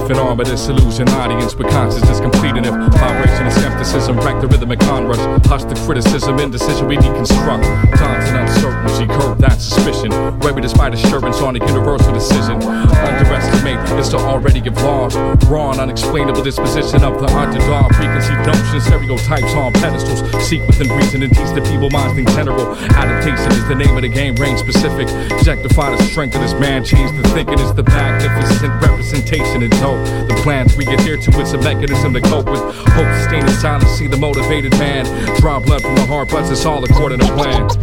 Stiff and armored disillusion audience with consciousness complete. And if vibration and skepticism wreck the rhythmic onrush, hush the criticism, indecision we deconstruct. Taunts and uncertainty curb that suspicion, where we despite assurance on a universal decision. Underestimate is to already give lost. Raw and unexplainable disposition of the underdog. Preconceived notions, stereotypes on pedestals. Seek within reason and teach the feeble minds in general. Adaptation is the name of the game, range specific. Objectify the strength of this man, change the thinking is the magnificent representation and hope. The plans we adhere to, it's a mechanism to cope with hope, sustaining silence, see the motivated man. Draw blood from the heart, but it's all according to plan.